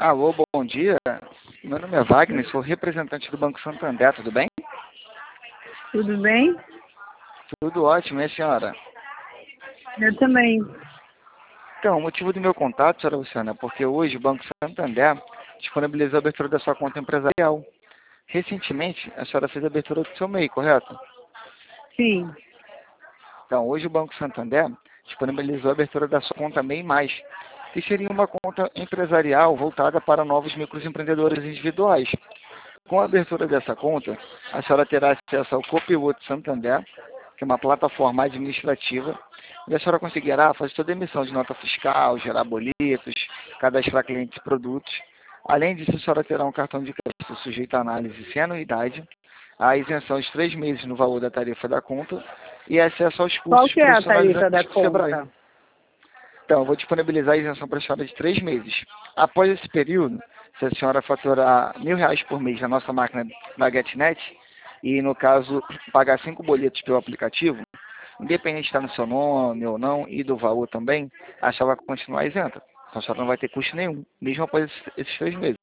Alô, bom dia. Meu nome é Wagner, sou representante do Banco Santander, tudo bem? Tudo bem? Tudo ótimo, e a senhora? Eu também. Então, o motivo do meu contato, senhora Luciana, é porque hoje o Banco Santander disponibilizou a abertura da sua conta empresarial. Recentemente, a senhora fez a abertura do seu MEI, correto? Sim. Então, hoje o Banco Santander disponibilizou a abertura da sua conta MEI+, que seria uma conta empresarial voltada para novos microempreendedores individuais. Com a abertura dessa conta, a senhora terá acesso ao Copiloto Santander, que é uma plataforma administrativa, onde a senhora conseguirá fazer toda a emissão de nota fiscal, gerar boletos, cadastrar clientes e produtos. Além disso, a senhora terá um cartão de crédito sujeito à análise sem anuidade, a isenção de 3 meses no valor da tarifa da conta e acesso aos Qual cursos que é a tarifa profissionalizantes da do Sebrae. conta? Então, eu vou disponibilizar a isenção para a senhora de 3 meses. Após esse período, se a senhora faturar R$ 1.000 por mês na nossa máquina da GetNet, e no caso pagar 5 boletos pelo aplicativo, independente de estar no seu nome ou não, e do valor também, a senhora vai continuar isenta. Então a senhora não vai ter custo nenhum, mesmo após esses 3 meses.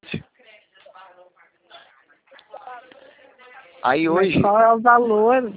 Aí Mas hoje, qual é o valor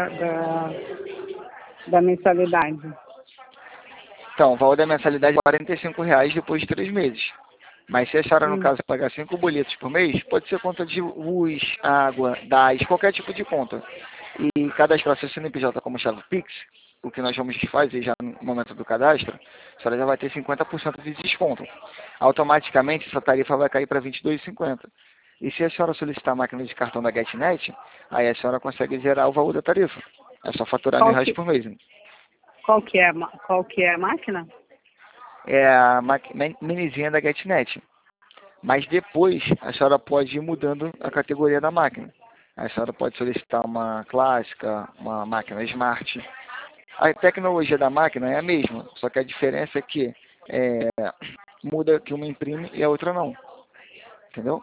da mensalidade? então, o valor da mensalidade é R$ 45 depois de 3 meses. Mas se a senhora, no Hum. caso, pagar 5 boletos por mês, pode ser conta de luz, água, gás, qualquer tipo de conta. E cadastrar seu CNPJ como chave Pix, o que nós vamos fazer já no momento do cadastro, a senhora já vai ter 50% de desconto. Automaticamente, essa tarifa vai cair para R$ 22,50. E se a senhora solicitar a máquina de cartão da GetNet, aí a senhora consegue zerar o valor da tarifa. É só faturar Qual R$ 1.000 que, por mês. qual que é a máquina? É a minizinha da GetNet. Mas depois a senhora pode ir mudando a categoria da máquina. A senhora pode solicitar uma clássica, uma máquina smart. A tecnologia da máquina é a mesma, só que a diferença é que muda que uma imprime e a outra não. Entendeu?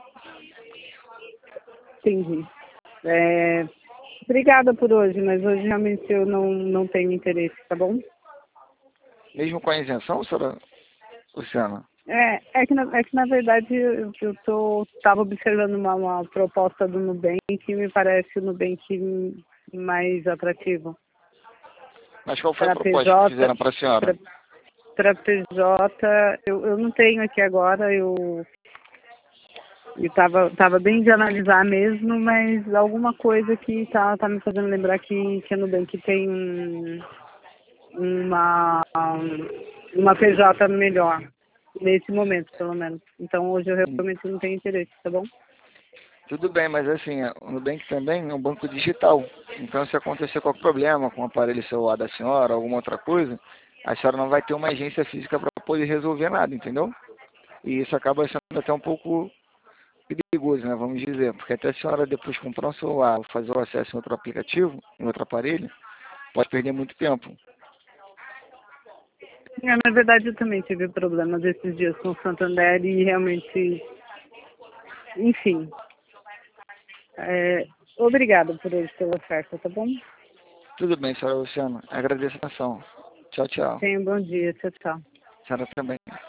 Entendi. Obrigada por hoje, mas hoje realmente eu não tenho interesse, tá bom? Mesmo com a isenção, senhora Luciana? É que na verdade eu estava observando uma proposta do Nubank e me parece o Nubank mais atrativo. Mas qual foi a Para proposta que PJ, fizeram para a senhora? para PJ, eu não tenho aqui agora, eu tava bem de analisar mesmo, mas alguma coisa que tá me fazendo lembrar que a Nubank tem uma, uma PJ melhor, nesse momento, pelo menos. Então hoje eu realmente não tenho interesse, tá bom? Tudo bem, mas assim, o Nubank também é um banco digital. Então, se acontecer qualquer problema com o aparelho celular da senhora, alguma outra coisa, a senhora não vai ter uma agência física para poder resolver nada, entendeu? E isso acaba sendo até um pouco perigoso, né? Vamos dizer, porque até a senhora depois comprar um celular, ou fazer o acesso em outro aplicativo, em outro aparelho, pode perder muito tempo. Na verdade eu também tive problemas esses dias com o Santander e realmente, enfim. Obrigada por hoje pela oferta, tá bom? Tudo bem, senhora Luciana. Agradeço a atenção. Tchau, tchau. Tenha um bom dia, tchau, tchau. A senhora também.